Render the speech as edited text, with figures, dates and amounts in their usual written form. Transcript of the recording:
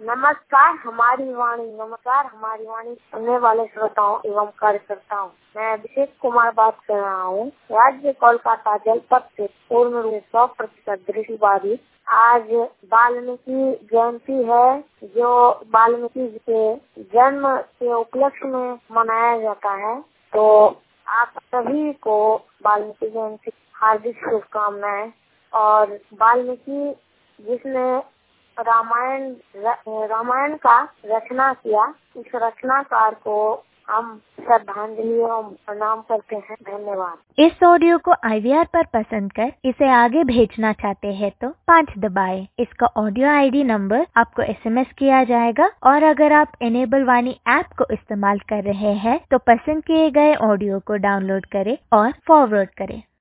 नमस्कार हमारी वाणी सुनने वाले श्रोताओं एवं कार्यकर्ताओं। मैं अभिषेक कुमार बात कर रहा हूँ। राज्य कोलकाता जनपद से पूर्ण रूप 100% दृष्टिबाधित। आज वाल्मीकि जयंती है, जो वाल्मीकि के जन्म के उपलक्ष्य में मनाया जाता है। तो आप सभी को वाल्मीकि जयंती हार्दिक शुभकामनाएं। और वाल्मीकि जिसने रामायण का रचना किया, उस रचनाकार को हम श्रद्धांजलि एवं प्रणाम करते हैं। धन्यवाद। इस ऑडियो को IVR पर पसंद कर इसे आगे भेजना चाहते हैं तो 5 दबाएं। इसका ऑडियो ID नंबर आपको SMS किया जाएगा। और अगर आप इनेबल वाणी ऐप को इस्तेमाल कर रहे हैं तो पसंद किए गए ऑडियो को डाउनलोड करें और फॉरवर्ड करें।